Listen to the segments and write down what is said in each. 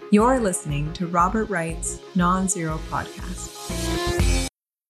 You're listening to Robert Wright's Non-Zero Podcast.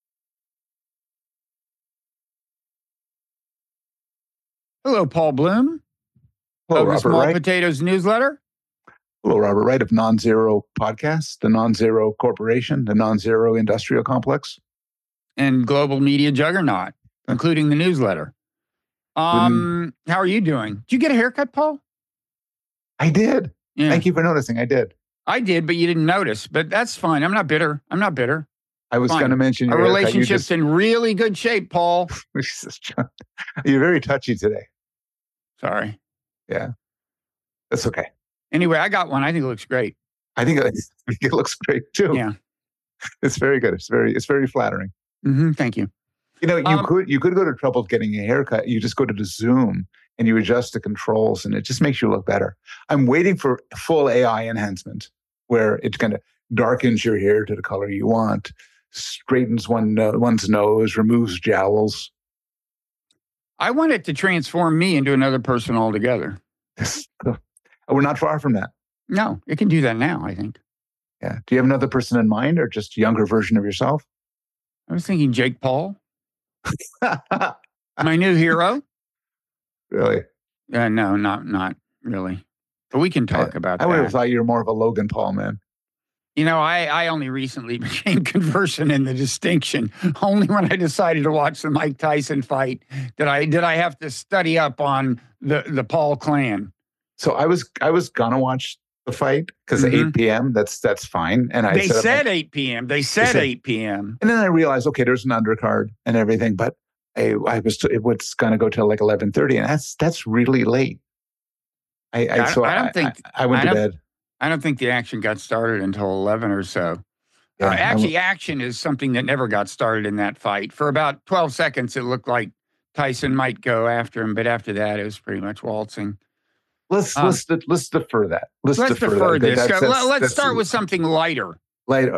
Hello, Paul Bloom. Hello, of the Robert Small Wright. Potatoes newsletter. Hello, Robert Wright of Non-Zero Podcast, the Non-Zero Corporation, the Non-Zero Industrial Complex. And global media juggernaut, including the newsletter. How are you doing? Did you get a haircut, Paul? I did. Yeah. Thank you for noticing. I did. I did, but you didn't notice. But that's fine. I'm not bitter. I was going to mention our your haircut. relationship's in really good shape, Paul. You're very touchy today. Sorry. Yeah. That's okay. Anyway, I got one. I think it looks great. I think it looks great too. Yeah. It's very good. It's very flattering. Mm-hmm. Thank you. You know, you could go to trouble getting a haircut. You just go to the Zoom and you adjust the controls and it just makes you look better. I'm waiting for full AI enhancement where it kind of darkens your hair to the color you want, straightens one's nose, removes jowls. I want it to transform me into another person altogether. We're not far from that. No, it can do that now, I think. Yeah. Do you have another person in mind or just a younger version of yourself? I was thinking Jake Paul. My new hero. Really? No, not really. But we can talk about that. I would have thought you were more of a Logan Paul man. You know, I only recently became conversant in the distinction. Only when I decided to watch the Mike Tyson fight did I have to study up on the Paul clan. So I was gonna watch the fight because at 8 p.m. That's fine. And they said 8 p.m. They said 8 p.m. And then I realized, okay, there's an undercard and everything, but it was gonna go till like 11:30, and that's really late. I went to bed. I don't think the action got started until 11 or so. Yeah, action is something that never got started in that fight. For about 12 seconds, it looked like Tyson might go after him, but after that, it was pretty much waltzing. Let's defer that. Let's defer this. Let's start with something lighter. Lighter.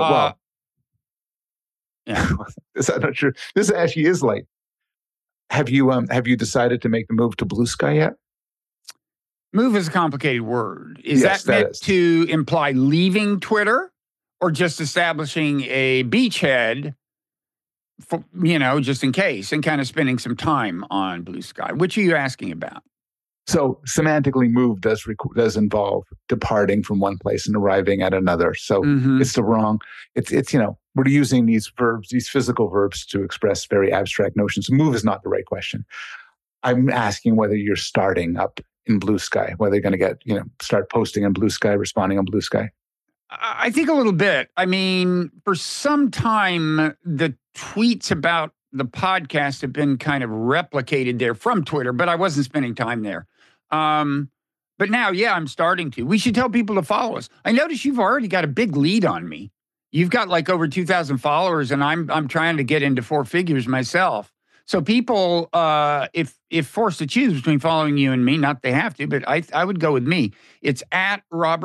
Yeah. I'm not sure. This actually is light. Have you decided to make the move to Blue Sky yet? Move is a complicated word. Is that meant to imply leaving Twitter or just establishing a beachhead for, just in case, and kind of spending some time on Blue Sky? Which are you asking about? So semantically, move does involve departing from one place and arriving at another. So it's the wrong. It's we're using these verbs, these physical verbs, to express very abstract notions. Move is not the right question. I'm asking whether you're starting up in Blue Sky, whether you're going to start posting on Blue Sky, responding on Blue Sky. I think a little bit. I mean, for some time, the tweets about the podcast have been kind of replicated there from Twitter, but I wasn't spending time there. But now, I'm starting to. We should tell people to follow us. I notice you've already got a big lead on me. You've got like over 2,000 followers, and I'm trying to get into four figures myself. So people, if forced to choose between following you and me, not they have to, but I would go with me. It's at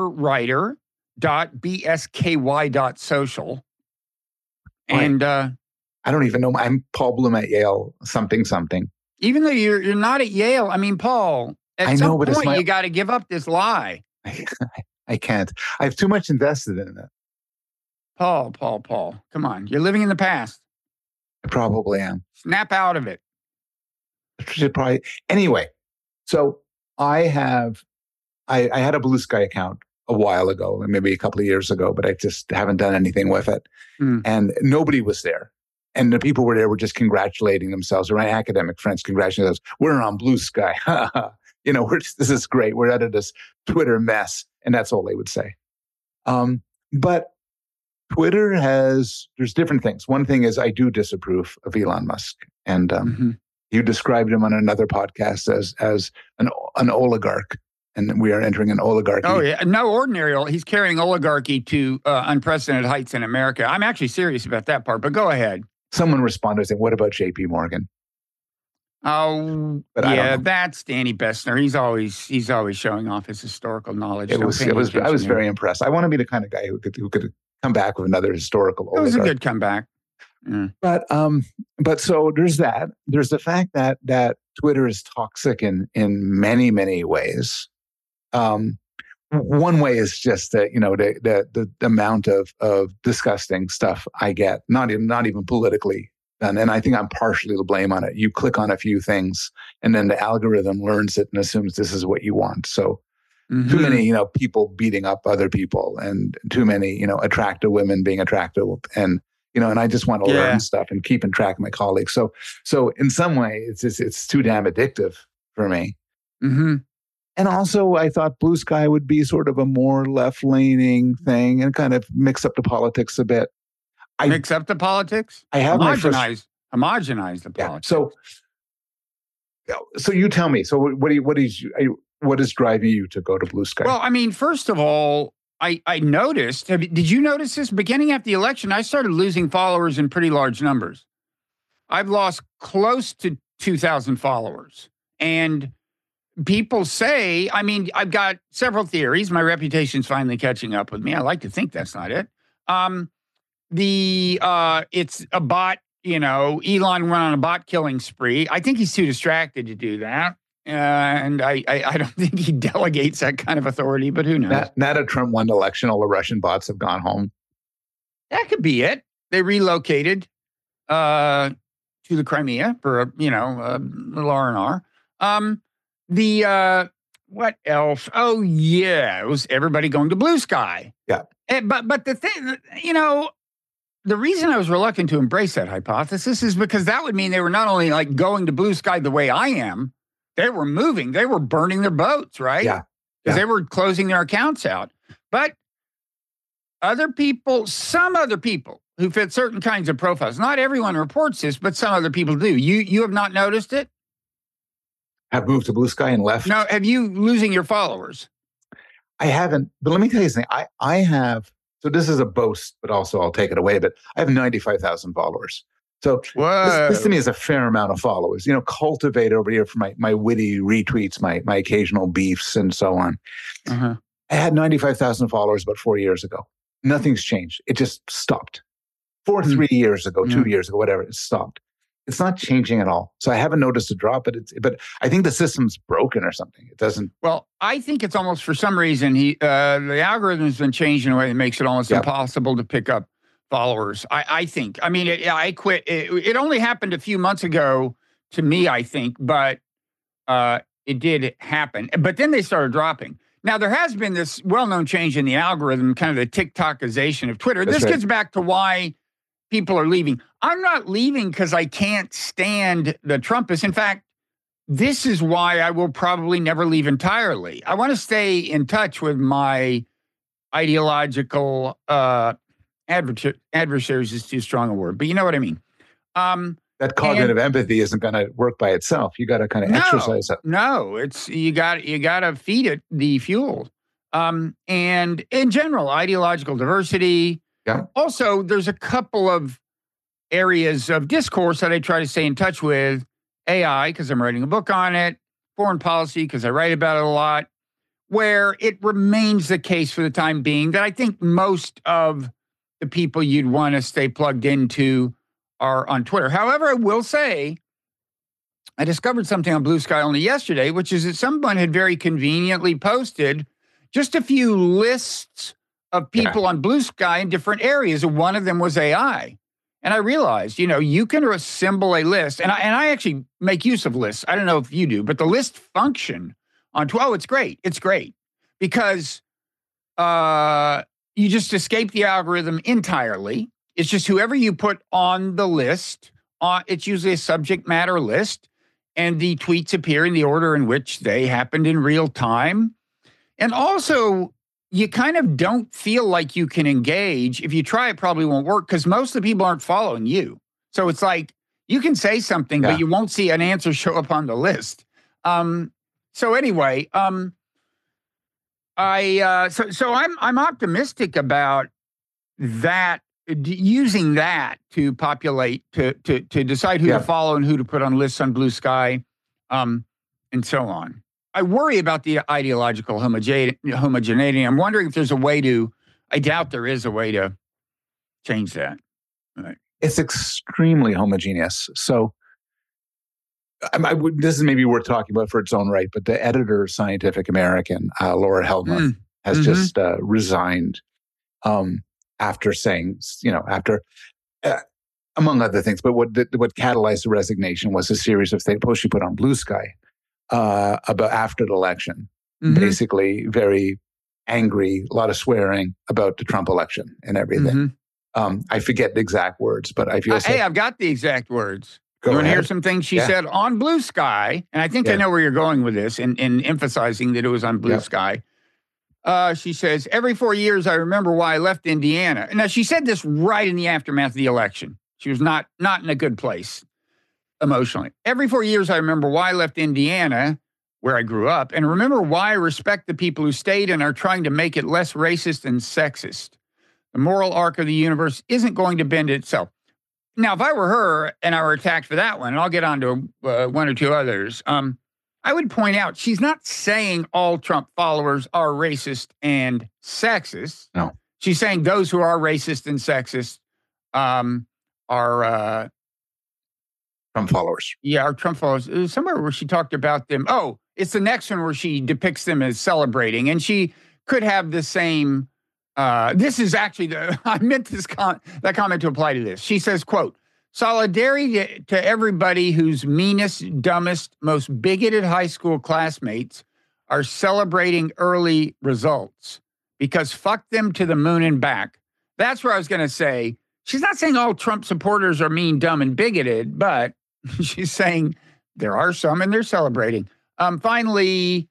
robertwriter.bsky.social. And I don't even know. I'm Paul Bloom at Yale, something. Even though you're not at Yale, I mean, Paul, at some point you got to give up this lie. I can't. I have too much invested in it. Paul, come on. You're living in the past. I probably am. Snap out of it. Anyway, so I had a Blue Sky account a while ago, maybe a couple of years ago, but I just haven't done anything with it. And nobody was there. And the people were there were just congratulating themselves, or my academic friends congratulating themselves. We're on Blue Sky. This is great. We're out of this Twitter mess. And that's all they would say. But Twitter there's different things. One thing is I do disapprove of Elon Musk. And you described him on another podcast as an oligarch. And we are entering an oligarchy. Oh, yeah. No ordinary. He's carrying oligarchy to unprecedented heights in America. I'm actually serious about that part, but go ahead. Someone responded saying, what about JP Morgan? Oh, yeah, that's Danny Bessner. He's always showing off his historical knowledge. I was very impressed. I want to be the kind of guy who could come back with another historical oligarch. It was a good comeback. Mm. But so there's that. There's the fact that Twitter is toxic in many, many ways. one way is just that, the amount of disgusting stuff I get, not even politically done. And I think I'm partially to blame on it. You click on a few things and then the algorithm learns it and assumes this is what you want. So too many, people beating up other people, and too many, attractive women being attractive, and and I just want to learn stuff and keeping track of my colleagues. So in some way, it's too damn addictive for me. Mm-hmm. And also, I thought Blue Sky would be sort of a more left-leaning thing and kind of mix up the politics a bit. Mix up the politics? I have homogenize the politics. So you tell me. So what is driving you to go to Blue Sky? Well, I mean, first of all, I noticed. Did you notice this? Beginning after the election, I started losing followers in pretty large numbers. I've lost close to 2,000 followers, and people say, I mean, I've got several theories. My reputation's finally catching up with me. I like to think that's not it. It's a bot, Elon went on a bot killing spree. I think he's too distracted to do that. And I don't think he delegates that kind of authority, but who knows? Now that Trump won the election, all the Russian bots have gone home. That could be it. They relocated to the Crimea for a little R&R. What else? Oh yeah, it was everybody going to Blue Sky. Yeah. But the thing, the reason I was reluctant to embrace that hypothesis is because that would mean they were not only like going to Blue Sky the way I am, they were moving, they were burning their boats, right? Yeah. Because they were closing their accounts out. But some other people who fit certain kinds of profiles, not everyone reports this, but some other people do. You have not noticed it? Have moved to Blue Sky and left? No, have you losing your followers? I haven't, but let me tell you something. I have, so this is a boast, but also I'll take it away, but I have 95,000 followers. So this to me is a fair amount of followers, cultivate over here for my witty retweets, my occasional beefs and so on. Uh-huh. I had 95,000 followers about 4 years ago. Nothing's changed. It just stopped. 3 years ago, 2 years ago, whatever, it stopped. It's not changing at all. So I haven't noticed a drop, but I think the system's broken or something. It doesn't. Well, I think it's almost, for some reason, the algorithm has been changed in a way that makes it almost impossible to pick up followers. I think. I mean, I quit. It only happened a few months ago to me, I think, but it did happen. But then they started dropping. Now, there has been this well-known change in the algorithm, kind of the TikTokization of Twitter. This gets back to why people are leaving. I'm not leaving because I can't stand the Trumpists. In fact, this is why I will probably never leave entirely. I want to stay in touch with my ideological adversaries is too strong a word, but you know what I mean. That cognitive empathy isn't going to work by itself. You got to kind of exercise it. No, it's you got to feed it the fuel. And in general, ideological diversity. Yeah. Also, there's a couple of areas of discourse that I try to stay in touch with. AI, because I'm writing a book on it. Foreign policy, because I write about it a lot. Where it remains the case for the time being that I think most of the people you'd want to stay plugged into are on Twitter. However, I will say, I discovered something on Blue Sky only yesterday, which is that someone had very conveniently posted just a few lists of people on Blue Sky in different areas, and one of them was AI. And I realized, you can assemble a list, and I actually make use of lists. I don't know if you do, but the list function on Twitter, it's great. It's great because you just escape the algorithm entirely. It's just whoever you put on the list, it's usually a subject matter list, and the tweets appear in the order in which they happened in real time. And also, you kind of don't feel like you can engage. If you try, it probably won't work because most of the people aren't following you. So it's like you can say something, but you won't see an answer show up on the list. So anyway, I'm optimistic about that, using that to populate, to decide who to follow and who to put on lists on Blue Sky, and so on. I worry about the ideological homogeneity. I'm wondering if there's a way I doubt there is a way to change that. Right. It's extremely homogeneous. So this is maybe worth talking about for its own right, but the editor of Scientific American, Laura Helmuth, has just resigned after saying, after among other things. But what catalyzed the resignation was a series of posts she put on Blue Sky about after the election, basically very angry, a lot of swearing about the Trump election and everything. I forget the exact words, but I feel hey, I've got the exact words. Go you want to ahead. hear some things she said on Blue Sky? And I think I know where you're going with this in emphasizing that it was on Blue Sky. She says, every 4 years, I remember why I left Indiana. Now, she said this right in the aftermath of the election. She was not in a good place emotionally. Every 4 years, I remember why I left Indiana, where I grew up, and remember why I respect the people who stayed and are trying to make it less racist and sexist. The moral arc of the universe isn't going to bend itself. Now, if I were her and I were attacked for that one, and I'll get on to one or two others, I would point out she's not saying all Trump followers are racist and sexist. No. She's saying those who are racist and sexist are Trump followers. Yeah, are Trump followers. There's somewhere where she talked about them. Oh, it's the next one where she depicts them as celebrating. And she could have the same... this is actually... I meant that comment to apply to this. She says, quote, solidarity to everybody whose meanest, dumbest, most bigoted high school classmates are celebrating early results because fuck them to the moon and back. That's where I was going to say, she's not saying all Trump supporters are mean, dumb, and bigoted, but she's saying there are some and they're celebrating. Finally,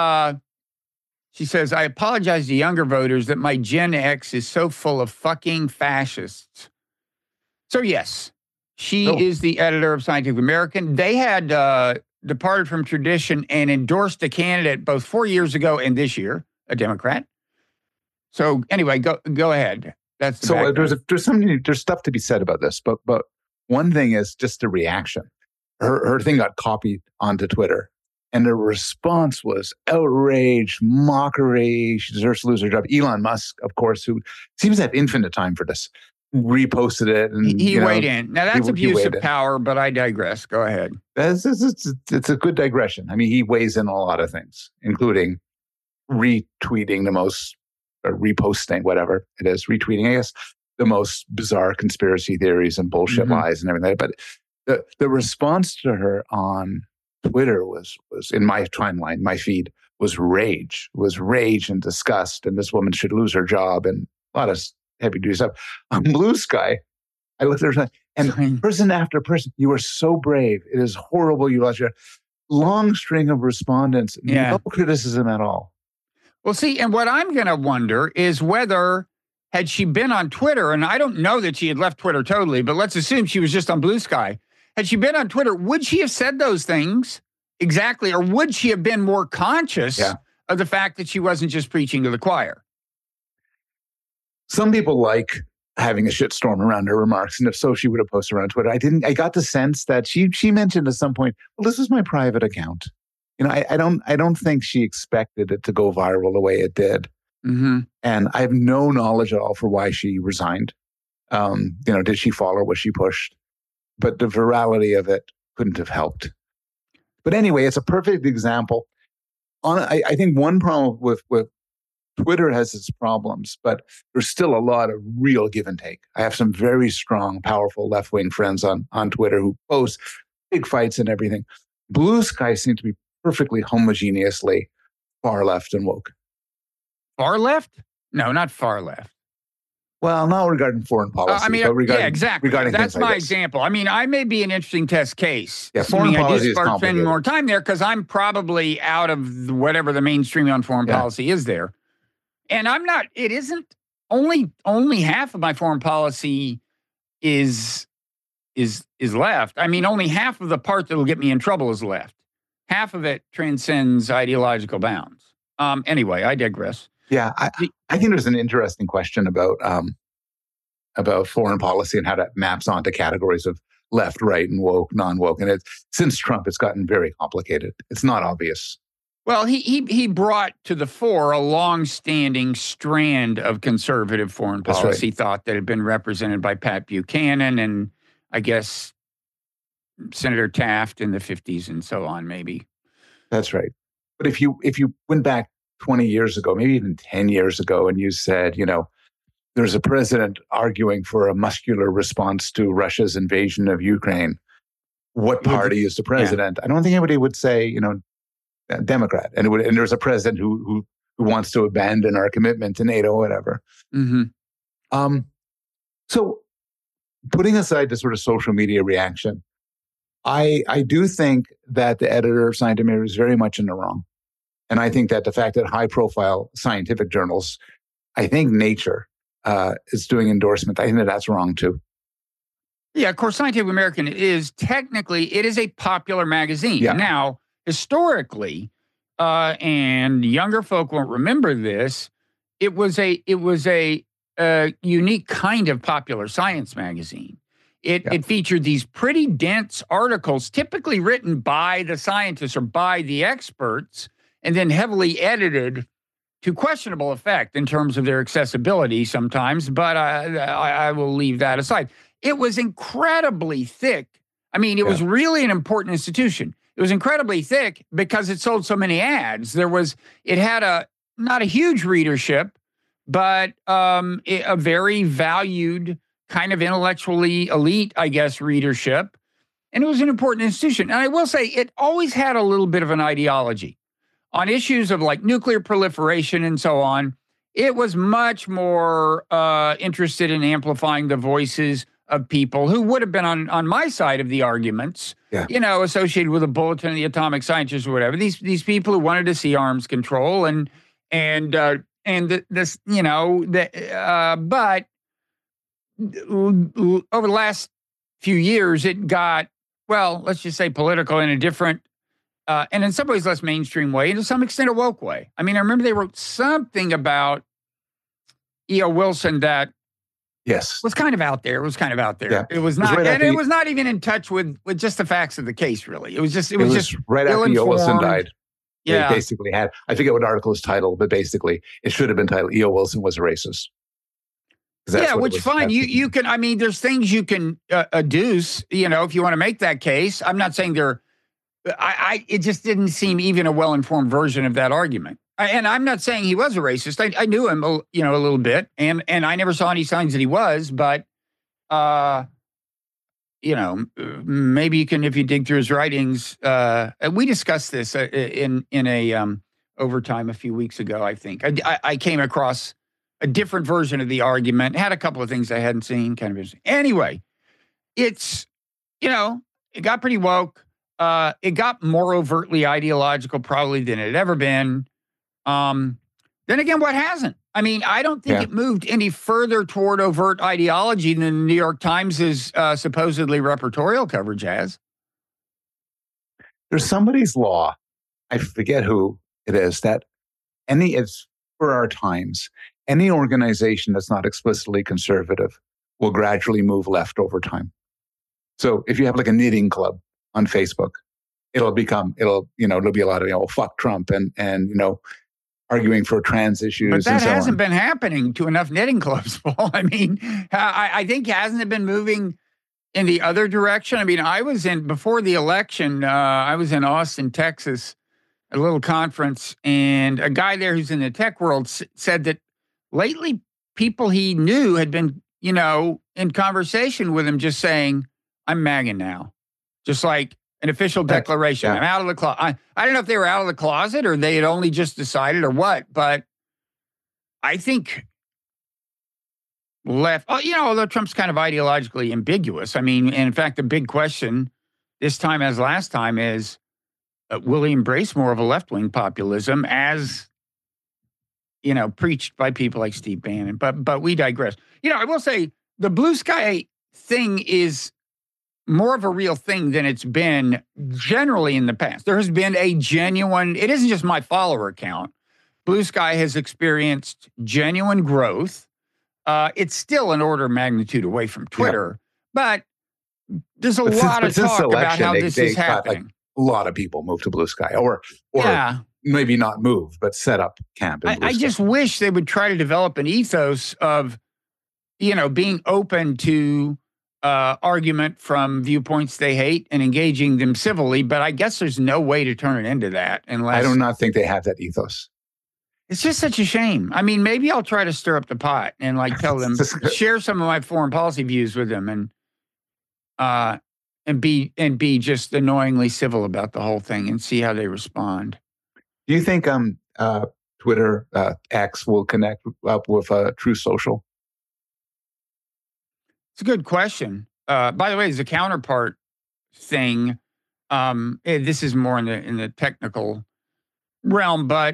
she says, I apologize to younger voters that my Gen X is so full of fucking fascists. So yes, she is the editor of Scientific American. They had departed from tradition and endorsed a candidate both 4 years ago and this year, a Democrat. So anyway, go ahead. That's the so there's stuff to be said about this, but one thing is just the reaction. Her thing got copied onto Twitter, and the response was outrage, mockery. She deserves to lose her job. Elon Musk, of course, who seems to have infinite time for this, reposted it. And he weighed in. Now, that's abuse of power, but I digress. Go ahead. It's a good digression. I mean, he weighs in a lot of things, including retweeting the most, or reposting, whatever it is, retweeting, I guess, the most bizarre conspiracy theories and bullshit lies and everything. But the response to her on Twitter was in my timeline, my feed, was rage and disgust, and this woman should lose her job, and a lot of heavy duty stuff. On Blue Sky, I looked at her and person after person, you are so brave. It is horrible you lost your long string of respondents. No criticism at all. Well, see, and what I'm going to wonder is whether, had she been on Twitter, and I don't know that she had left Twitter totally, but let's assume she was just on Blue Sky. Had she been on Twitter, would she have said those things exactly, or would she have been more conscious of the fact that she wasn't just preaching to the choir? Some people like having a shitstorm around her remarks, and if so, she would have posted around Twitter. I got the sense that she mentioned at some point, well, this is my private account. You know, I don't think she expected it to go viral the way it did. And I have no knowledge at all for why she resigned. Did she fall or was she pushed? But the virality of it couldn't have helped. But anyway, it's a perfect example. I think one problem with Twitter has its problems, but there's still a lot of real give and take. I have some very strong, powerful left-wing friends on Twitter who post big fights and everything. Blue Sky seems to be perfectly homogeneously far left and woke. Far left? No, not far left. Well, not regarding foreign policy. But regarding, exactly. Regarding that's like my this. example. I mean, I may be an interesting test case. Yeah, foreign policy is start complicated. spending more time there because I'm probably out of whatever the mainstream on foreign policy is there. And I'm not. It isn't only half of my foreign policy is left. I mean, only half of the part that will get me in trouble is left. Half of it transcends ideological bounds. Anyway, I digress. Yeah, I think there's an interesting question about foreign policy and how that maps onto categories of left, right, and woke, non-woke. And since Trump, it's gotten very complicated. It's not obvious. Well, he brought to the fore a long-standing strand of conservative foreign policy thought that had been represented by Pat Buchanan and I guess Senator Taft in the 50s and so on, maybe. That's right. But if you went back 20 years ago, maybe even 10 years ago, and you said, there's a president arguing for a muscular response to Russia's invasion of Ukraine. What party is the president? Yeah. I don't think anybody would say, Democrat. And there's a president who wants to abandon our commitment to NATO, whatever. Mm-hmm. So putting aside the sort of social media reaction, I do think that the editor of Scientimeter is very much in the wrong. And I think that the fact that high-profile scientific journals, I think Nature is doing endorsement, I think that that's wrong too. Yeah, of course, Scientific American is a popular magazine. Yeah. Now, historically, and younger folk won't remember this, it was a unique kind of popular science magazine. It featured these pretty dense articles, typically written by the scientists or by the experts, and then heavily edited to questionable effect in terms of their accessibility sometimes, but I will leave that aside. It was incredibly thick. I mean, it was really an important institution. It was incredibly thick because it sold so many ads. It had not a huge readership, but a very valued kind of intellectually elite, I guess, readership. And it was an important institution. And I will say it always had a little bit of an ideology. On issues of like nuclear proliferation and so on, it was much more interested in amplifying the voices of people who would have been on my side of the arguments, associated with the Bulletin of the Atomic Scientists or whatever. These people who wanted to see arms control but over the last few years, it got, well, let's just say political in a different, and in some ways less mainstream way, and to some extent a woke way. I mean, I remember they wrote something about E.O. Wilson that was kind of out there. It was kind of out there. Yeah. It was not, it was not even in touch with just the facts of the case, really. It was just right after E.O. Wilson died. Yeah. They basically had, I forget what article was titled, but basically it should have been titled E.O. Wilson was a racist. Yeah, which fine. You can, I mean, there's things you can adduce, if you want to make that case. I'm not saying it just didn't seem even a well-informed version of that argument. And I'm not saying he was a racist. I knew him, a little bit, and I never saw any signs that he was. But, maybe you can, if you dig through his writings. We discussed this in a overtime a few weeks ago. I think I came across a different version of the argument. Had a couple of things I hadn't seen. Kind of interesting. Anyway, it's it got pretty woke. It got more overtly ideological probably than it had ever been. Then again, what hasn't? I mean, I don't think it moved any further toward overt ideology than the New York Times' supposedly reportorial coverage has. There's somebody's law, I forget who it is, that it's for our times, any organization that's not explicitly conservative will gradually move left over time. So if you have like a knitting club on Facebook, there'll be a lot of, fuck Trump and arguing for trans issues. But that hasn't been happening to enough knitting clubs, Paul. I mean, I think hasn't it been moving in the other direction? I mean, before the election, I was in Austin, Texas, at a little conference, and a guy there who's in the tech world said that lately people he knew had been, in conversation with him just saying, I'm MAGA now. Just like an official declaration. I'm out of the closet. I don't know if they were out of the closet or they had only just decided or what, but I think left, although Trump's kind of ideologically ambiguous. I mean, and in fact, the big question this time as last time is, will he embrace more of a left-wing populism as, preached by people like Steve Bannon? But we digress. I will say the blue sky thing is more of a real thing than it's been generally in the past. There has been a genuine, it isn't just my follower count. Blue Sky has experienced genuine growth. It's still an order of magnitude away from Twitter, but there's a lot of talk about how this is happening. A lot of people move to Blue Sky or maybe not move, but set up camp. I just wish they would try to develop an ethos of, being open to argument from viewpoints they hate and engaging them civilly, but I guess there's no way to turn it into that unless... I do not think they have that ethos. It's just such a shame. I mean, maybe I'll try to stir up the pot and like tell them, share some of my foreign policy views with them, and be just annoyingly civil about the whole thing and see how they respond. Do you think Twitter X will connect up with Truth Social? It's a good question. By the way, as a counterpart thing, this is more in the technical realm, but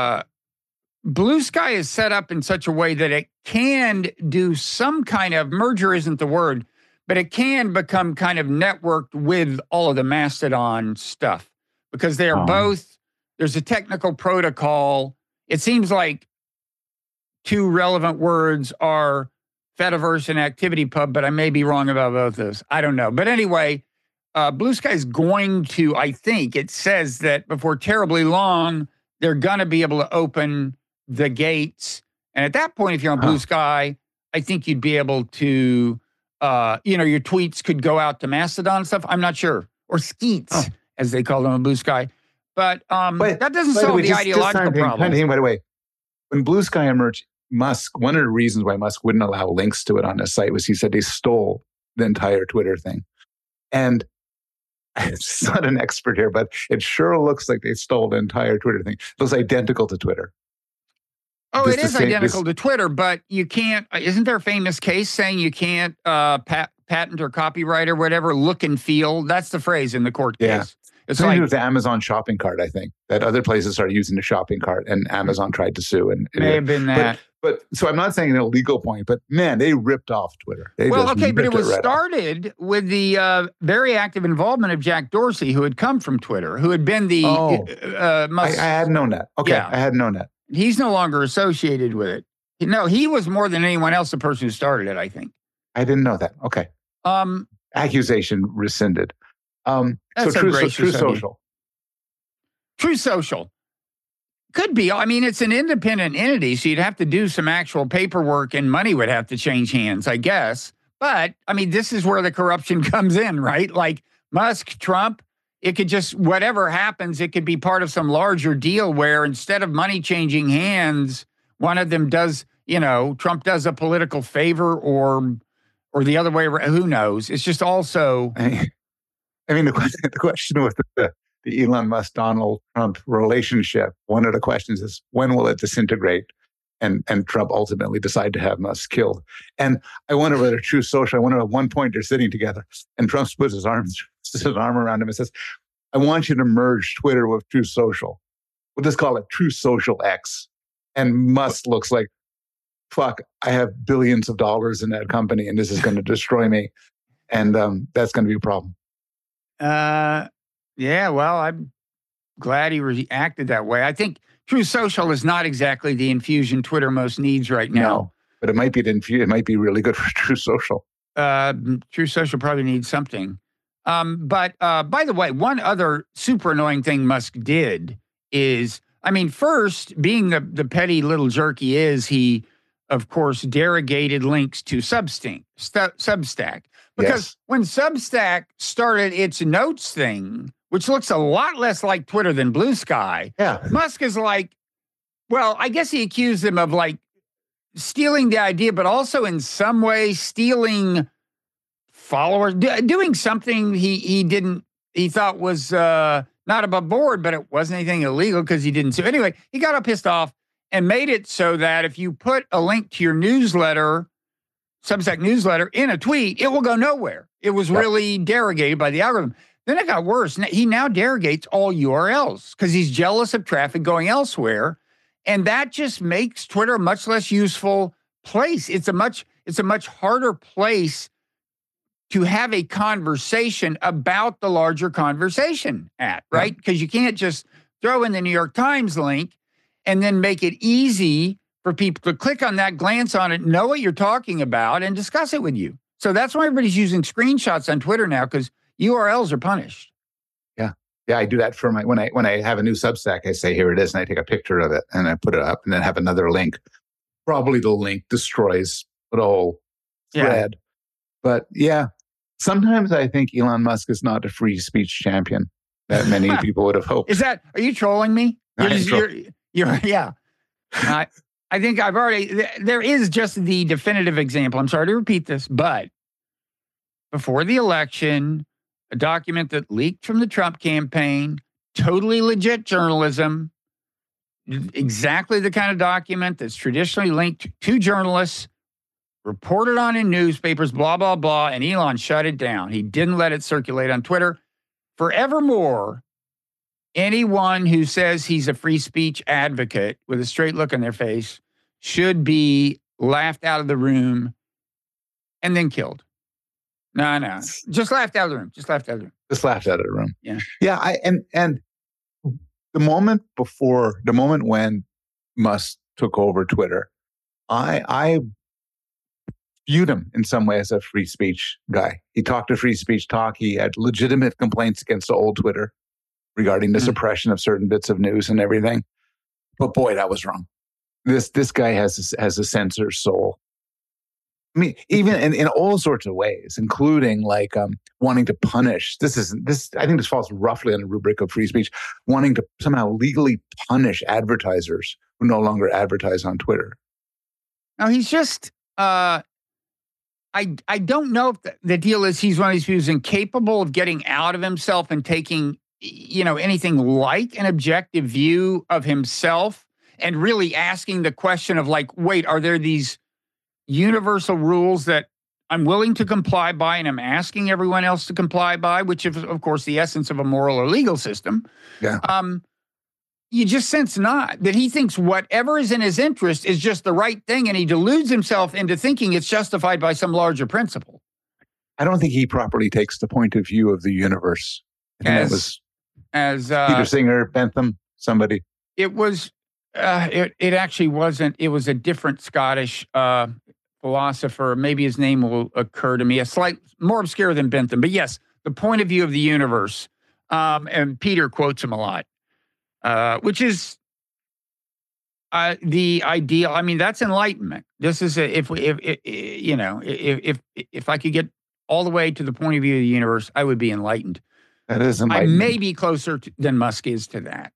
Blue Sky is set up in such a way that it can do some kind of merger isn't the word, but it can become kind of networked with all of the Mastodon stuff because they are both, there's a technical protocol. It seems like two relevant words are Fediverse and ActivityPub, but I may be wrong about both of those. I don't know. But anyway, Blue Sky is going to, I think it says that before terribly long, they're going to be able to open the gates. And at that point, if you're on Blue Sky, I think you'd be able to, your tweets could go out to Mastodon and stuff. I'm not sure. Or skeets, as they call them on Blue Sky. But that doesn't solve the ideological problem. By the way, when Blue Sky emerged, Musk, one of the reasons why Musk wouldn't allow links to it on his site was he said they stole the entire Twitter thing. And it's not an expert here, but it sure looks like they stole the entire Twitter thing. It looks identical to Twitter. Oh, it is identical to Twitter, but you can't, isn't there a famous case saying you can't patent or copyright or whatever, look and feel? That's the phrase in the court case. Yeah. It's something to do with the Amazon shopping cart, I think, that other places are using the shopping cart and Amazon tried to sue. And may have been that. But so I'm not saying an illegal point, but man, they ripped off Twitter. But it was started with the very active involvement of Jack Dorsey, who had come from Twitter, who had been the Musk. I had known that. Okay, yeah. I had known that. He's no longer associated with it. No, he was more than anyone else the person who started it, I think. I didn't know that. Okay. Accusation rescinded. So Truth Social. Truth Social. Could be. I mean, it's an independent entity, so you'd have to do some actual paperwork and money would have to change hands, I guess. But, I mean, this is where the corruption comes in, right? Like Musk, Trump, it could just, whatever happens, it could be part of some larger deal where instead of money changing hands, one of them does, Trump does a political favor or the other way around. Who knows? It's just also... I mean, the question with the Elon Musk-Donald Trump relationship, one of the questions is, when will it disintegrate? And Trump ultimately decide to have Musk killed. And I wonder whether Truth Social, I wonder at one point they're sitting together and Trump puts his arm around him and says, I want you to merge Twitter with Truth Social. We'll just call it Truth Social X. And Musk looks like, fuck, I have billions of dollars in that company and this is going to destroy me. And that's going to be a problem. Yeah, well, I'm glad he reacted that way. I think Truth Social is not exactly the infusion Twitter most needs right now. No, but it might be it might be really good for Truth Social. Truth Social probably needs something. But by the way, one other super annoying thing Musk did is, I mean, first, being the petty little jerk he is, he, of course, derogated links to Substack. Because when Substack started its notes thing, which looks a lot less like Twitter than Blue Sky, Musk is like, well, I guess he accused them of like stealing the idea, but also in some way stealing followers, doing something he thought was not above board, but it wasn't anything illegal because he didn't sue. Anyway, he got all pissed off and made it so that if you put a link to your newsletter, Substack newsletter, in a tweet, it will go nowhere. It was really derogated by the algorithm. Then it got worse. He now derogates all URLs because he's jealous of traffic going elsewhere. And that just makes Twitter a much less useful place. It's a much harder place to have a conversation about the larger conversation at, right? Because you can't just throw in the New York Times link and then make it easy for people to click on that, glance on it, know what you're talking about, and discuss it with you. So that's why everybody's using screenshots on Twitter now, because URLs are punished. Yeah, I do that for when I have a new Substack, I say, here it is, and I take a picture of it, and I put it up, and then have another link. Probably the link destroys the whole thread. But sometimes I think Elon Musk is not a free speech champion that many people would have hoped. Are you trolling me? I think there is just the definitive example. I'm sorry to repeat this, but before the election, a document that leaked from the Trump campaign, totally legit journalism, exactly the kind of document that's traditionally linked to journalists, reported on in newspapers, blah, blah, blah, and Elon shut it down. He didn't let it circulate on Twitter. Forevermore, anyone who says he's a free speech advocate with a straight look on their face should be laughed out of the room and then killed. No. Just laughed out of the room. Just laughed out of the room. Yeah. Yeah. And the moment when Musk took over Twitter, I viewed him in some way as a free speech guy. He talked to free speech talk. He had legitimate complaints against the old Twitter regarding the suppression of certain bits of news and everything. But boy, that was wrong. This guy has a censor's soul. I mean, even in all sorts of ways, including like wanting to punish. I think this falls roughly on the rubric of free speech, wanting to somehow legally punish advertisers who no longer advertise on Twitter. Now he's just. I don't know if the deal is he's one of these people who's incapable of getting out of himself and taking, anything like an objective view of himself and really asking the question of like, wait, are there these universal rules that I'm willing to comply by and I'm asking everyone else to comply by, which is, of course, the essence of a moral or legal system. Yeah. You just sense not that he thinks whatever is in his interest is just the right thing, and he deludes himself into thinking it's justified by some larger principle. I don't think he properly takes the point of view of the universe. As Peter Singer, Bentham, somebody. It was. It actually wasn't. It was a different Scottish philosopher. Maybe his name will occur to me. A slight more obscure than Bentham, but yes, the point of view of the universe. And Peter quotes him a lot. Which is the ideal. I mean, that's enlightenment. This is if I could get all the way to the point of view of the universe, I would be enlightened. That is enlightenment. I may be closer than Musk is to that.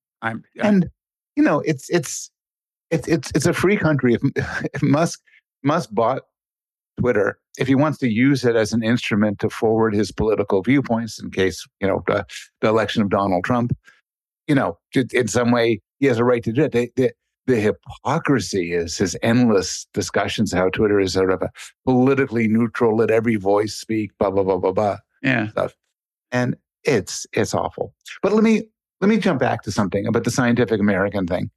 It's a free country. If Musk bought Twitter, if he wants to use it as an instrument to forward his political viewpoints in case the election of Donald Trump. In some way, he has a right to do it. The hypocrisy is his endless discussions how Twitter is sort of a politically neutral, let every voice speak, blah, blah, blah, blah, blah. Yeah. Stuff. And it's awful. But let me jump back to something about the Scientific American thing.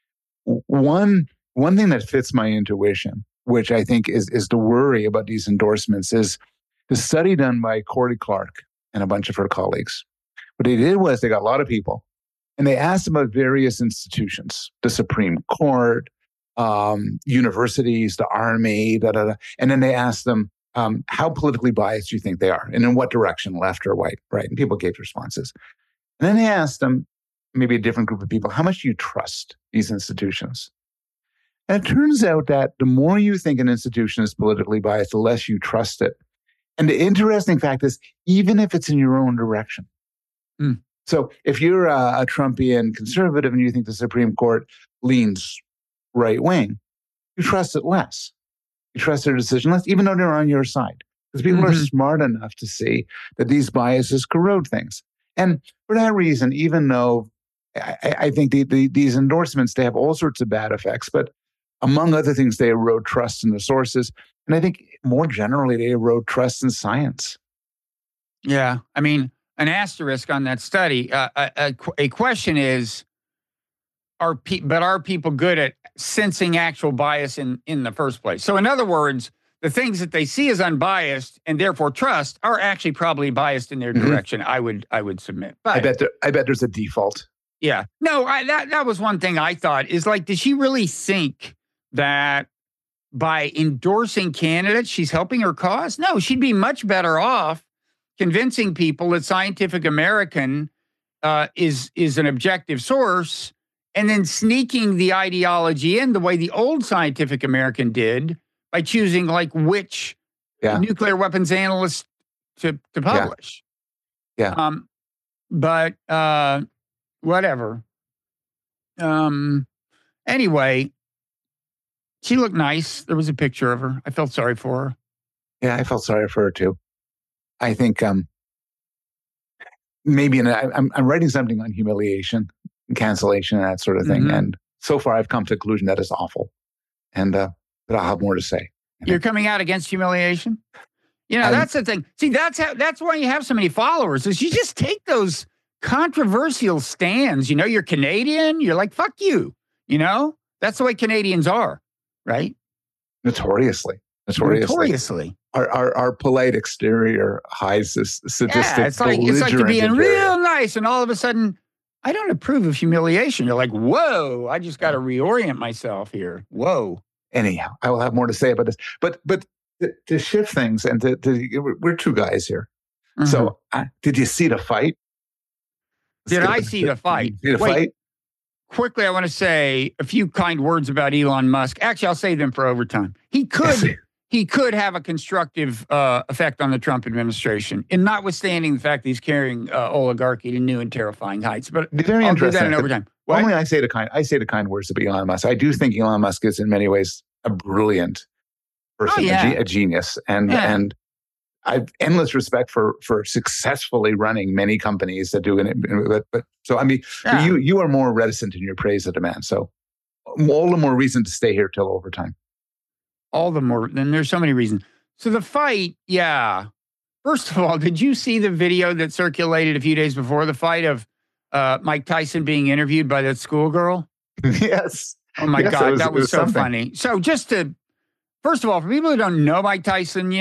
One thing that fits my intuition, which I think is the worry about these endorsements, is the study done by Corey Clark and a bunch of her colleagues. What they did was they got a lot of people, and they asked about various institutions, the Supreme Court, universities, the Army, and then they asked them, how politically biased do you think they are? And in what direction, left or right? And people gave responses. And then they asked them, maybe a different group of people, how much do you trust these institutions? And it turns out that the more you think an institution is politically biased, the less you trust it. And the interesting fact is, even if it's in your own direction. So if you're a Trumpian conservative and you think the Supreme Court leans right wing, you trust it less. You trust their decision less, even though they're on your side. Because people are smart enough to see that these biases corrode things. And for that reason, even though I think these endorsements, they have all sorts of bad effects, but among other things, they erode trust in the sources. And I think more generally, they erode trust in science. Yeah. I mean, an asterisk on that study. A question is, are people good at sensing actual bias in the first place? So in other words, the things that they see as unbiased and therefore trust are actually probably biased in their direction. I would submit. But I bet there's a default. Yeah. No, that was one thing I thought is like, does she really think that by endorsing candidates, she's helping her cause? No, she'd be much better off convincing people that Scientific American is an objective source, and then sneaking the ideology in the way the old Scientific American did by choosing like which nuclear weapons analyst to publish. Yeah. But whatever. Anyway, She looked nice. There was a picture of her. I felt sorry for her. Yeah, I felt sorry for her too. I think maybe I'm writing something on humiliation and cancellation and that sort of thing. Mm-hmm. And so far, I've come to the conclusion that is awful. And but I'll have more to say. You're coming out against humiliation? That's the thing. See, that's why you have so many followers, is you just take those controversial stands. You're Canadian. You're like, fuck you. That's the way Canadians are, right? Notoriously. Our polite exterior hides this sadistic, it's like you're being real nice, and all of a sudden, I don't approve of humiliation. You're like, whoa, I just got to reorient myself here. Whoa. Anyhow, I will have more to say about this, but to shift things, and we're two guys here. Mm-hmm. So, did you see the fight? Did I see the fight? Fight? Quickly, I want to say a few kind words about Elon Musk. Actually, I'll save them for overtime. He could have a constructive effect on the Trump administration, and notwithstanding the fact that he's carrying oligarchy to new and terrifying heights. But very I'll interesting. do that in overtime. Only I say the kind words about Elon Musk. I do think Elon Musk is in many ways a brilliant person, a genius, and I've endless respect for successfully running many companies that do it. But so I mean, you are more reticent in your praise of the man. So all the more reason to stay here till overtime. All the more. Then there's so many reasons. So the fight, yeah. First of all, did you see the video that circulated a few days before the fight of Mike Tyson being interviewed by that schoolgirl? Yes. Oh my God, that was so funny. So first of all, for people who don't know Mike Tyson,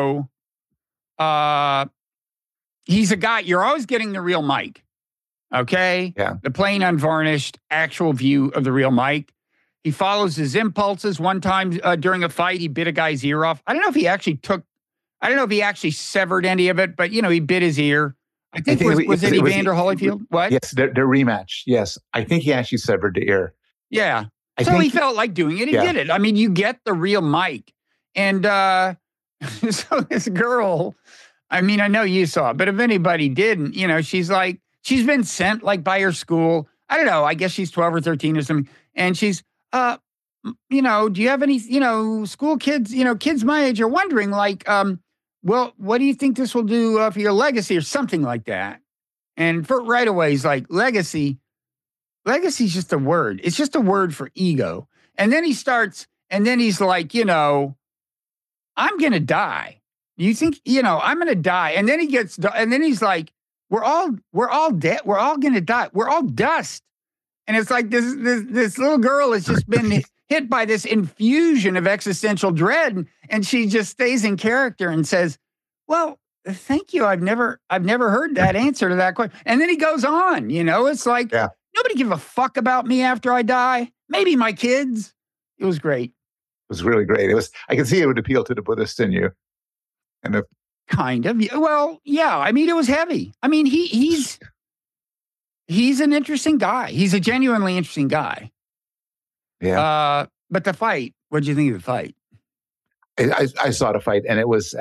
he's a guy, you're always getting the real Mike. Okay? Yeah. The plain, unvarnished, actual view of the real Mike. He follows his impulses. One time during a fight, he bit a guy's ear off. I don't know if he actually severed any of it, but, he bit his ear. I think was it Evander Holyfield? What? Yes, their rematch. Yes. I think he actually severed the ear. Yeah. So he felt like doing it. He did it. I mean, you get the real Mike. And so this girl, I mean, I know you saw it, but if anybody didn't, she's been sent by her school. I don't know. I guess she's 12 or 13 or something. And she's, do you have any, school kids, kids my age are wondering well, what do you think this will do for your legacy or something like that? And right away, he's like, legacy is just a word. It's just a word for ego. And then he's like, I'm going to die. You think, I'm going to die. And then he's like, we're all dead. We're all going to die. We're all dust. And it's like this little girl has just been hit by this infusion of existential dread. And she just stays in character and says, well, thank you. I've never heard that answer to that question. And then he goes on, it's like, nobody give a fuck about me after I die. Maybe my kids. It was great. It was really great. I can see it would appeal to the Buddhist in you. And kind of. Well, yeah. I mean, it was heavy. I mean, he's an interesting guy. He's a genuinely interesting guy. Yeah. But the fight, what did you think of the fight? I saw the fight, and it was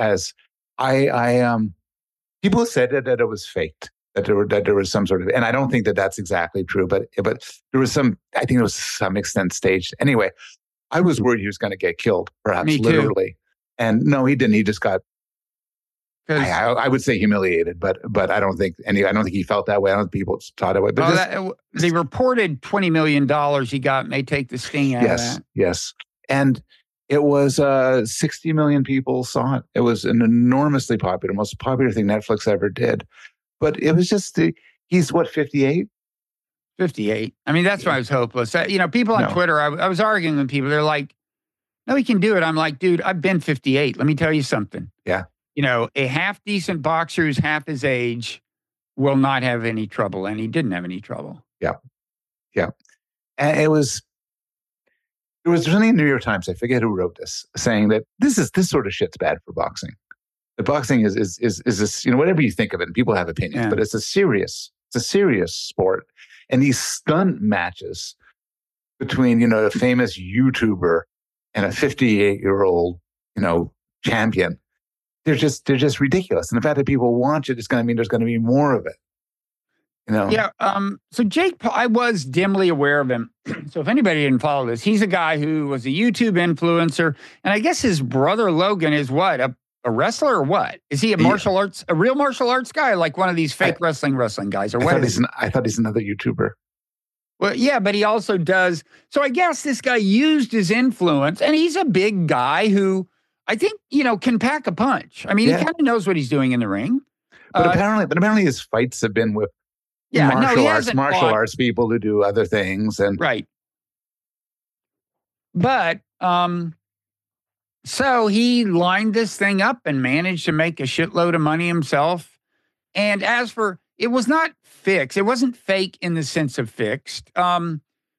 people said that it was faked, that there was some sort of, and I don't think that that's exactly true, but there was I think it was to some extent staged. Anyway, I was worried he was going to get killed, perhaps literally. And no, he didn't. He just got, I would say humiliated, but I don't think he felt that way. I don't think people thought that way. But the reported $20 million he got may take the sting out of that. Yes. And it was 60 million people saw it. It was an enormously popular, most popular thing Netflix ever did. But it was just, he's what, 58? 58. I mean, that's why I was hopeless. People on Twitter, I was arguing with people. They're like, no, he can do it. I'm like, dude, I've been 58. Let me tell you something. Yeah. A half-decent boxer who's half his age will not have any trouble. And he didn't have any trouble. Yeah. Yeah. And there was something in the New York Times, I forget who wrote this, saying that this sort of shit's bad for boxing. The boxing is this, whatever you think of it, and people have opinions, but it's a serious sport. And these stunt matches between, a famous YouTuber and a 58-year-old, champion, they're just ridiculous. And the fact that people watch it is going to mean there's going to be more of it. Yeah. So Jake Paul, I was dimly aware of him. So if anybody didn't follow this, he's a guy who was a YouTube influencer, and I guess his brother Logan is what, a wrestler or what? Is he a real martial arts guy, like one of these fake wrestling guys, or what? I thought he's another YouTuber. Well, yeah, but he also does. So I guess this guy used his influence, and he's a big guy who I think can pack a punch. I mean, he kind of knows what he's doing in the ring. But apparently his fights have been with martial arts people who do other things, and right. But so he lined this thing up and managed to make a shitload of money himself. And as for, it was not fixed. It wasn't fake in the sense of fixed. What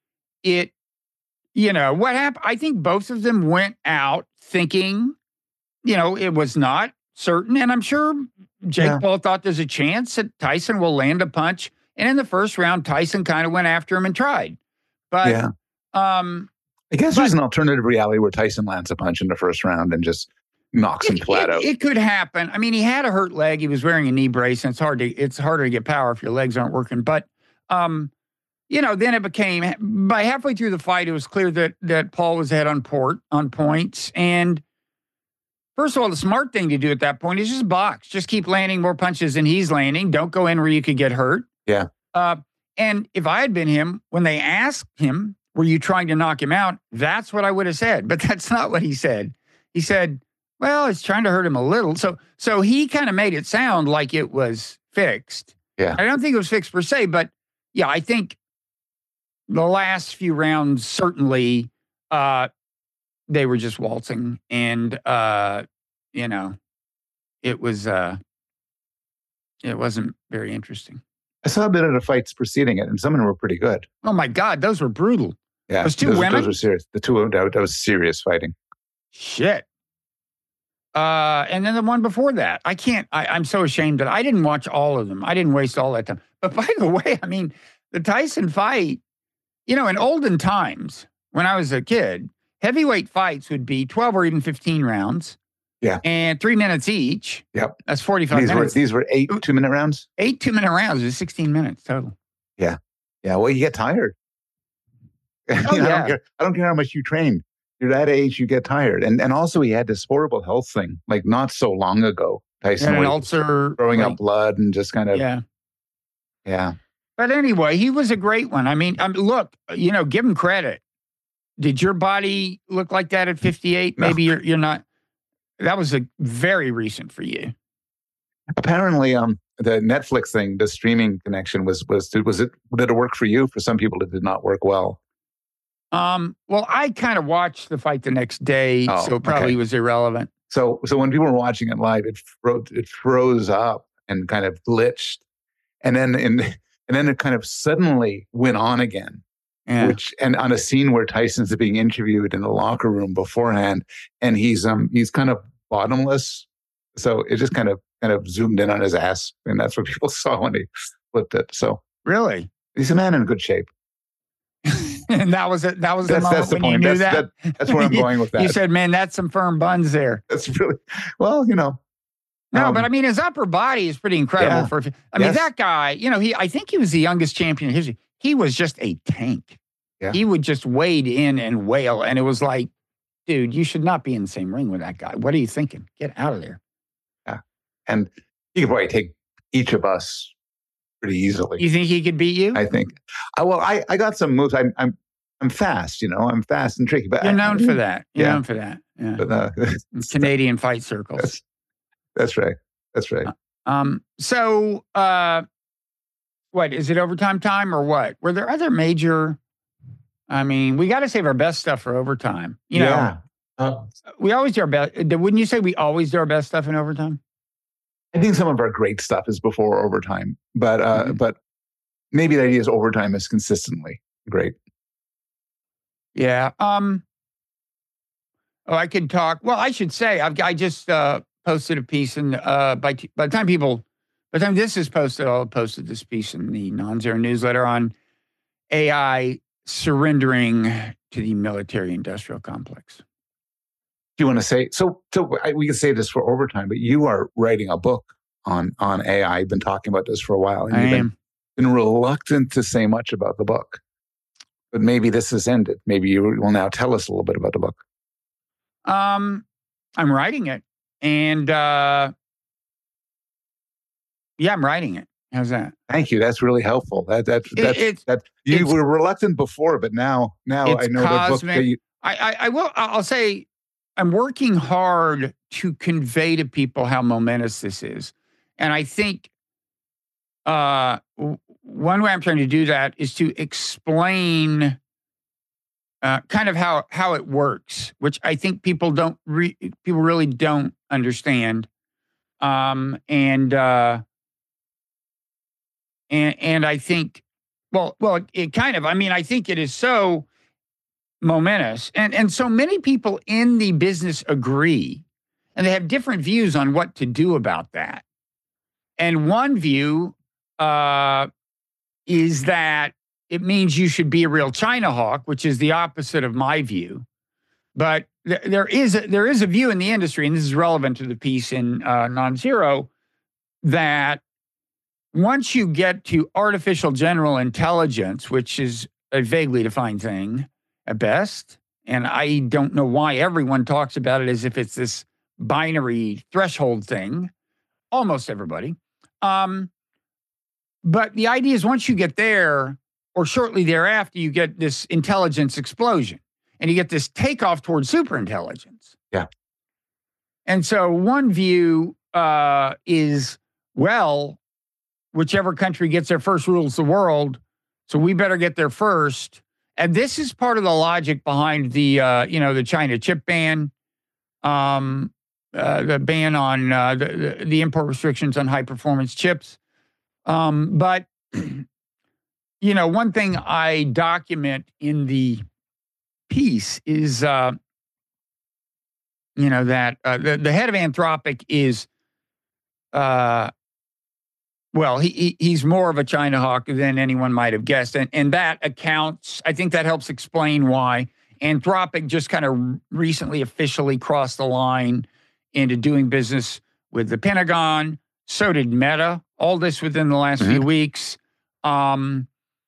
happened? I think both of them went out thinking, it was not certain. And I'm sure Jake Paul thought there's a chance that Tyson will land a punch. And in the first round, Tyson kind of went after him and tried. But I guess there's an alternative reality where Tyson lands a punch in the first round and just knocks him flat out. It could happen. I mean, he had a hurt leg. He was wearing a knee brace, and it's harder to get power if your legs aren't working. But, then it became, by halfway through the fight, it was clear that Paul was ahead on points. And first of all, the smart thing to do at that point is just box. Just keep landing more punches than he's landing. Don't go in where you could get hurt. Yeah. And if I had been him, when they asked him, were you trying to knock him out? That's what I would have said. But that's not what he said. He said, well, it's trying to hurt him a little. So he kind of made it sound like it was fixed. Yeah. I don't think it was fixed per se, but yeah, I think the last few rounds, certainly, they were just waltzing. And, it wasn't very interesting. I saw a bit of the fights preceding it, and some of them were pretty good. Oh my God, those were brutal. Yeah, those women. Those were serious. The two of them, that was serious fighting. Shit. And then the one before that, I'm so ashamed that I didn't watch all of them. I didn't waste all that time. But by the way, I mean, the Tyson fight, in olden times, when I was a kid, heavyweight fights would be 12 or even 15 rounds. Yeah. And 3 minutes each. Yep. That's 45 minutes. These were 8 2-minute rounds? 8 2-minute rounds is 16 minutes total. Yeah. Yeah. Well, you get tired. I don't care how much you train. You're that age, you get tired. And also he had this horrible health thing, like not so long ago. Tyson an ulcer, throwing up blood and just kind of. Yeah. Yeah. But anyway, he was a great one. I mean, look, give him credit. Did your body look like that at 58? No. Maybe you're not. That was very recent for you. Apparently, the Netflix thing, the streaming connection did it work for you? For some people, it did not work well. Well, I kind of watched the fight the next day, so it probably was irrelevant. So when people were watching it live, it froze up and kind of glitched, and then it kind of suddenly went on again. Yeah. And on a scene where Tyson's being interviewed in the locker room beforehand, and he's kind of bottomless, so it just kind of zoomed in on his ass, and that's what people saw when he flipped it. So really, he's a man in good shape. And that was it. That was the moment when you knew that. That's where I'm going with that. You said, "Man, that's some firm buns there." That's really well, No, but I mean, his upper body is pretty incredible. Yeah. That guy, I think he was the youngest champion in history. He was just a tank. Yeah. He would just wade in and wail. And it was like, dude, you should not be in the same ring with that guy. What are you thinking? Get out of there. Yeah. And he could probably take each of us pretty easily. You think he could beat you? I think. I got some moves. I'm fast, I'm fast and tricky. But you're known for that. You're known for that. Yeah. But, Canadian fight circles. That's right. That's right. So, what, is it overtime time or what? Were there other major? I mean, we got to save our best stuff for overtime. We always do our best. Wouldn't you say we always do our best stuff in overtime? I think some of our great stuff is before overtime, but maybe the idea is overtime is consistently great. Yeah. I could talk. Well, I should say I just posted a piece, and by the time this is posted, I'll have posted this piece in the Non-Zero newsletter on AI surrendering to the military-industrial complex. Do you want to say so? We can say this for overtime, but you are writing a book on AI. You've been talking about this for a while. And been reluctant to say much about the book. But maybe this has ended. Maybe you will now tell us a little bit about the book. I'm writing it. And I'm writing it. How's that? Thank you. That's really helpful. You were reluctant before, but now I know cosmic. I'll say I'm working hard to convey to people how momentous this is. And I think one way I'm trying to do that is to explain kind of how it works, which I think people really don't understand. And I think, it kind of, I think it is so momentous. And so many people in the business agree, and they have different views on what to do about that. And one view is that it means you should be a real China hawk, which is the opposite of my view. But there is a view in the industry, and this is relevant to the piece in Non-Zero, that once you get to artificial general intelligence, which is a vaguely defined thing at best, and I don't know why everyone talks about it as if it's this binary threshold thing, almost everybody. But the idea is once you get there, or shortly thereafter, you get this intelligence explosion, and you get this takeoff towards superintelligence. Yeah. And so one view is, well, whichever country gets there first rules the world, so we better get there first. And this is part of the logic behind the China chip ban, the ban on the import restrictions on high performance chips. But one thing I document in the piece is that the head of Anthropic is he's more of a China hawk than anyone might have guessed. And that accounts, I think that helps explain why Anthropic just kind of recently officially crossed the line into doing business with the Pentagon. So did Meta, all this within the last few weeks. And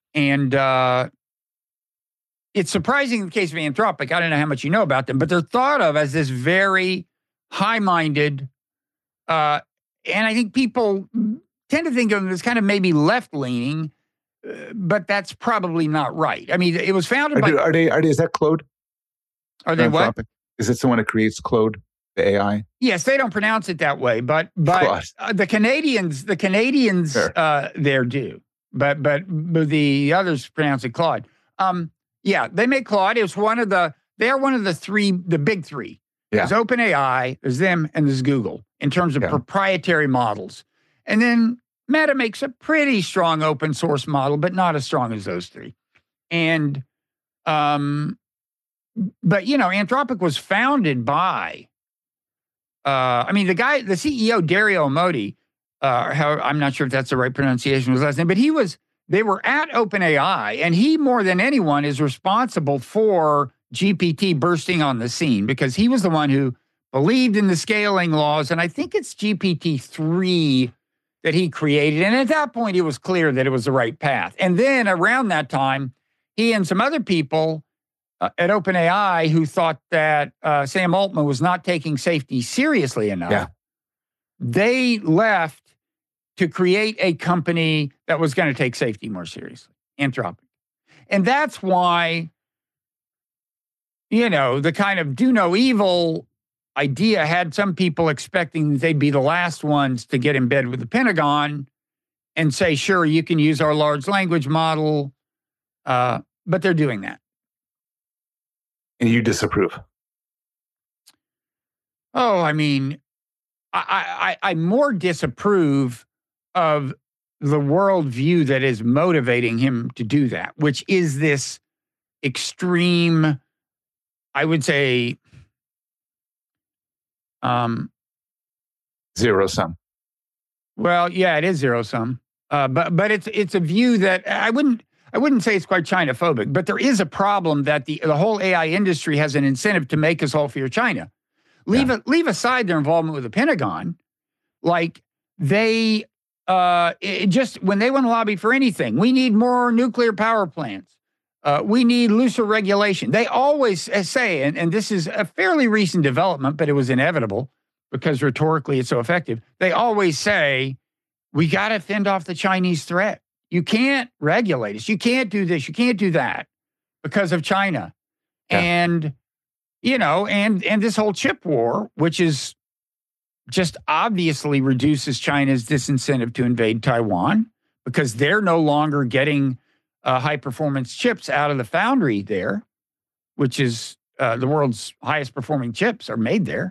it's surprising in the case of Anthropic. I don't know how much you know about them, but they're thought of as this very high-minded, and I think people tend to think of them as kind of maybe left-leaning, but that's probably not right. I mean, it was founded by... Is that Claude? Are they Anthropic? what? Is it someone that creates Claude, the AI? Yes, they don't pronounce it that way, but the Canadians sure. There do. But the others pronounce it Claude. They make Claude. It's they're one of the big three. Yeah. There's OpenAI, there's them, and there's Google in terms of proprietary models. And then Meta makes a pretty strong open source model, but not as strong as those three. And, but Anthropic was founded by, the CEO, Dario Amodei, I'm not sure if that's the right pronunciation of his last name, but they were at OpenAI, and he, more than anyone, is responsible for GPT bursting on the scene because he was the one who believed in the scaling laws. And I think it's GPT-3 that he created. And at that point, it was clear that it was the right path. And then around that time, he and some other people at OpenAI who thought that Sam Altman was not taking safety seriously enough, they left to create a company that was going to take safety more seriously, Anthropic. And that's why, the kind of do no evil idea had some people expecting that they'd be the last ones to get in bed with the Pentagon and say, sure, you can use our large language model, but they're doing that. And you disapprove? Oh, I more disapprove of the worldview that is motivating him to do that, which is this extreme, I would say, zero sum. Well, yeah, it is zero sum, but it's a view that I wouldn't say it's quite China-phobic, but there is a problem that the whole AI industry has an incentive to make us all fear China. Leave aside their involvement with the Pentagon, like they just when they want to lobby for anything, we need more nuclear power plants. We need looser regulation. They always say, and this is a fairly recent development, but it was inevitable because rhetorically it's so effective. They always say, we got to fend off the Chinese threat. You can't regulate us. You can't do this. You can't do that because of China. Yeah. And, and this whole chip war, which is just obviously reduces China's disincentive to invade Taiwan because they're no longer getting high-performance chips out of the foundry there, which is the world's highest-performing chips are made there.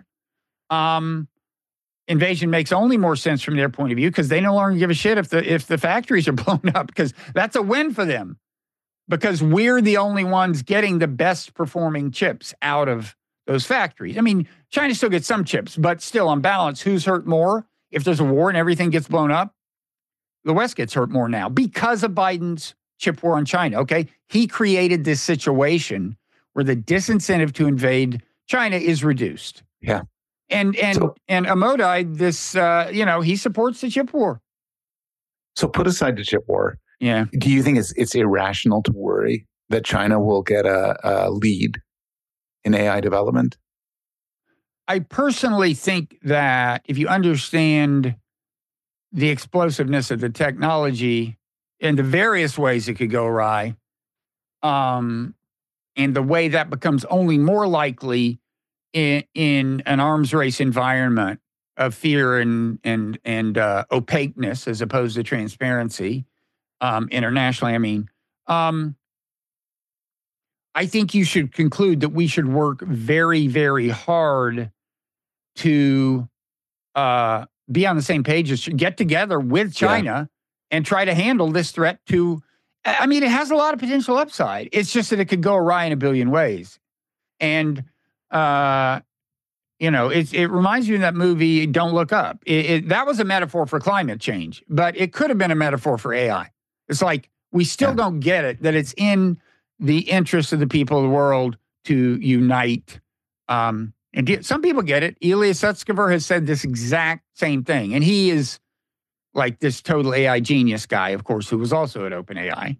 Invasion makes only more sense from their point of view because they no longer give a shit if the factories are blown up because that's a win for them because we're the only ones getting the best-performing chips out of those factories. I mean, China still gets some chips, but still on balance, who's hurt more? If there's a war and everything gets blown up, the West gets hurt more now because of Biden's chip war on China, okay? He created this situation where the disincentive to invade China is reduced. Yeah. And Amodai, this, he supports the chip war. So put aside the chip war. Yeah. Do you think it's irrational to worry that China will get a lead in AI development? I personally think that if you understand the explosiveness of the technology and the various ways it could go awry, and the way that becomes only more likely in an arms race environment of fear and opaqueness as opposed to transparency, internationally, I mean, I think you should conclude that we should work very, very hard to be on the same page, get together with China and try to handle this threat to, I mean, it has a lot of potential upside. It's just that it could go awry in a billion ways. And, it reminds you of that movie, Don't Look Up. That was a metaphor for climate change, but it could have been a metaphor for AI. It's like, we still don't get it, that it's in the interest of the people of the world to unite. And some people get it. Ilya Sutskever has said this exact same thing. And he is like this total AI genius guy, of course, who was also at OpenAI.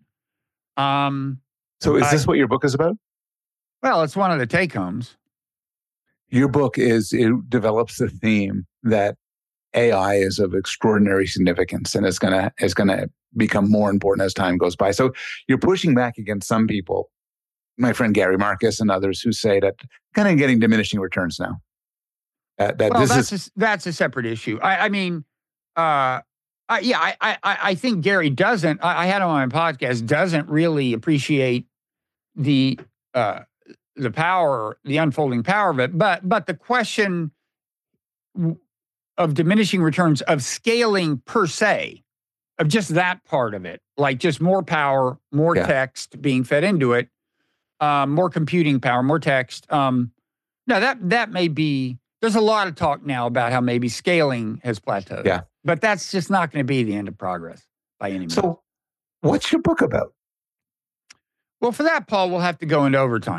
So is this what your book is about? Well, it's one of the take-homes. Your book it develops the theme that AI is of extraordinary significance and is gonna become more important as time goes by. So you're pushing back against some people, my friend Gary Marcus and others, who say that kind of getting diminishing returns now. That's a separate issue. I think Gary doesn't. I had him on my podcast. Doesn't really appreciate the power, the unfolding power of it. But the question of diminishing returns, of scaling per se, of just that part of it, like just more power, more text being fed into it, more computing power, more text. No, that may be. There's a lot of talk now about how maybe scaling has plateaued. Yeah. But that's just not going to be the end of progress by any means. So what's your book about? Well, for that, Paul, we'll have to go into overtime.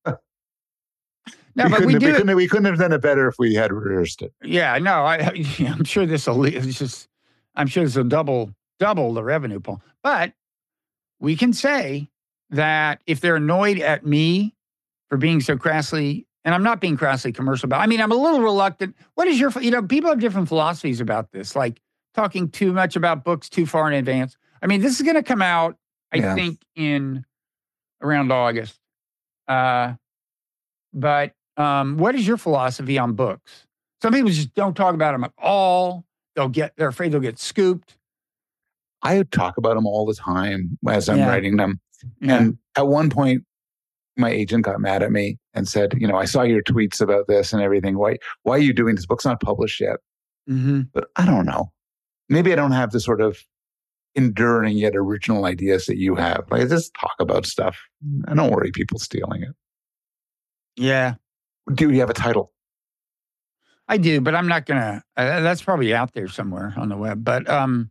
No, we couldn't have done it better if we had rehearsed it. Yeah, no, I'm sure this will double the revenue, Paul. But we can say that if they're annoyed at me for being so crassly, and I'm not being crassly commercial about, I mean, I'm a little reluctant. What is people have different philosophies about this, like talking too much about books too far in advance. I mean, this is going to come out, I think, in around August. But what is your philosophy on books? Some people just don't talk about them at all. They're afraid they'll get scooped. I talk about them all the time as I'm writing them. Yeah. And at one point, my agent got mad at me and said, I saw your tweets about this and everything. Why are you doing this? Book's not published yet. Mm-hmm. But I don't know. Maybe I don't have the sort of enduring yet original ideas that you have. Like, I just talk about stuff. I don't worry people stealing it. Yeah. Do you have a title? I do, but I'm not going to. That's probably out there somewhere on the web. But I'm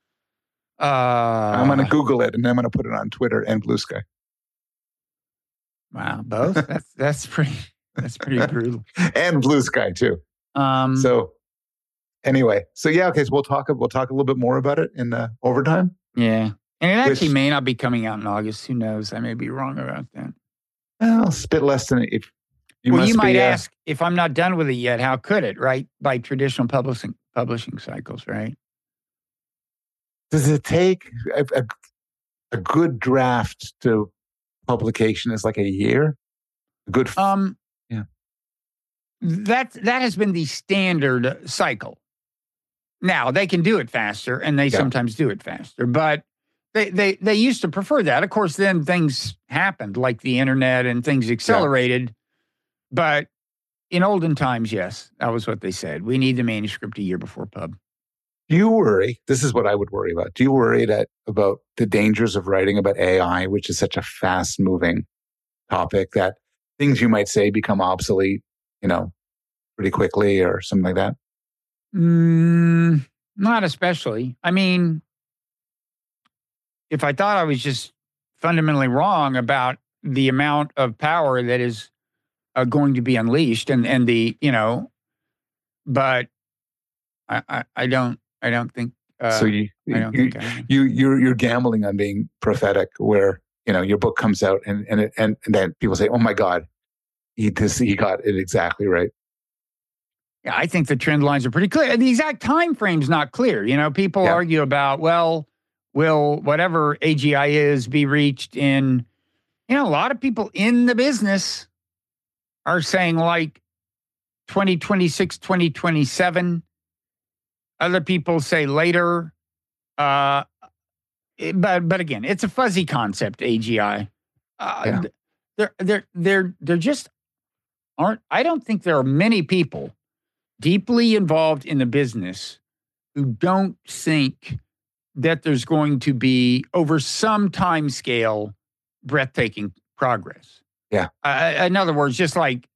going to Google it, and then I'm going to put it on Twitter and Blue Sky. Wow, both? that's pretty brutal. And Blue Sky too. So Anyway, so yeah, okay. So we'll talk a little bit more about it in overtime. Yeah, and it actually may not be coming out in August. Who knows? I may be wrong about that. Well, it's a bit less than if you might ask if I'm not done with it yet. How could it? Right, by traditional publishing cycles, right? Does it take a good draft to publication is like a year? Good. Yeah. That has been the standard cycle. Now they can do it faster, and they sometimes do it faster, but they used to prefer that. Of course, then things happened, like the internet, and things accelerated. Yeah. But in olden times, yes, that was what they said. We need the manuscript a year before pub. Do you worry? This is what I would worry about. Do you worry about the dangers of writing about AI, which is such a fast-moving topic that things you might say become obsolete, pretty quickly or something like that? Not especially. I mean, if I thought I was just fundamentally wrong about the amount of power that is going to be unleashed and the, but I don't think. So you're gambling on being prophetic, where your book comes out and then people say, "Oh my God, he got it exactly right." Yeah, I think the trend lines are pretty clear. The exact time frame's not clear. People argue about, well, will whatever AGI is be reached in? A lot of people in the business are saying like 2026, 2027. Other people say later. But again, it's a fuzzy concept, AGI. There just aren't. I don't think there are many people deeply involved in the business who don't think that there's going to be, over some time scale, breathtaking progress. Yeah. In other words, just like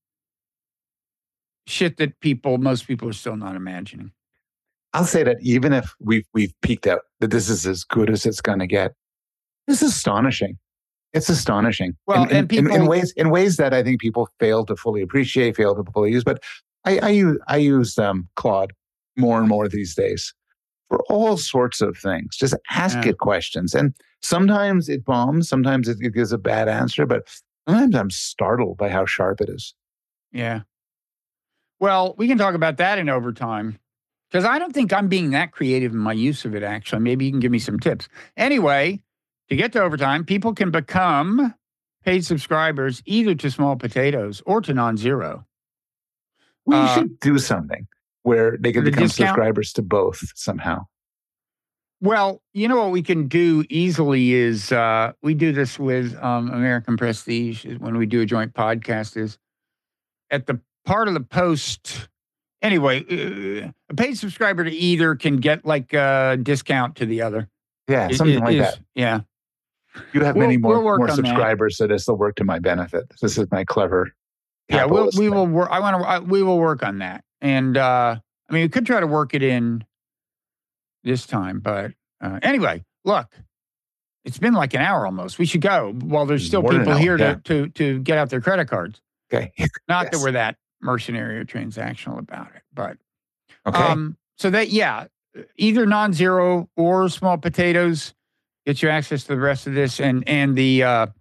shit that most people are still not imagining. I'll say that even if we've peaked out, that this is as good as it's going to get, this is astonishing. It's astonishing. Well, in ways that I think people fail to fully appreciate, fail to fully use. But I use Claude more and more these days for all sorts of things. Just ask it questions, and sometimes it bombs, sometimes it gives a bad answer, but sometimes I'm startled by how sharp it is. Yeah. Well, we can talk about that in overtime, because I don't think I'm being that creative in my use of it, actually. Maybe you can give me some tips. Anyway, to get to overtime, people can become paid subscribers either to Small Potatoes or to Non-Zero. We should do something where they can become subscribers to both somehow. Well, what we can do easily is we do this with American Prestige when we do a joint podcast, is at the part of the post. Anyway, a paid subscriber to either can get like a discount to the other. Yeah, something like that. Yeah. You have many more subscribers, so this will work to my benefit. This is my clever. Yeah, we will work. We will work on that, and we could try to work it in this time. But anyway, look, it's been like an hour almost. We should go while there's still people here to get out their credit cards. Okay, not that we're that mercenary or transactional about it, but okay. So that either Non-Zero or Small Potatoes get you access to the rest of this, and the.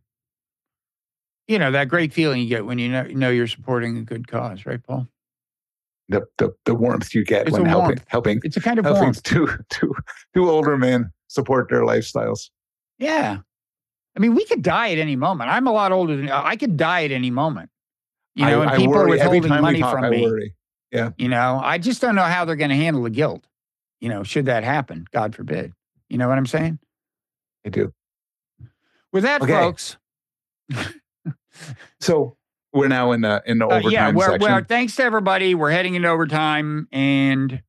That great feeling you get when you know you're supporting a good cause, right, Paul? The warmth you get when helping. It's a kind of warmth. Two older men support their lifestyles. Yeah, we could die at any moment. I'm a lot older than I could die at any moment. And people are withholding money from me. I worry. Yeah. I just don't know how they're going to handle the guilt. Should that happen, God forbid. You know what I'm saying? I do. With that, folks. So we're now in the overtime section. Well, thanks to everybody. We're heading into overtime, and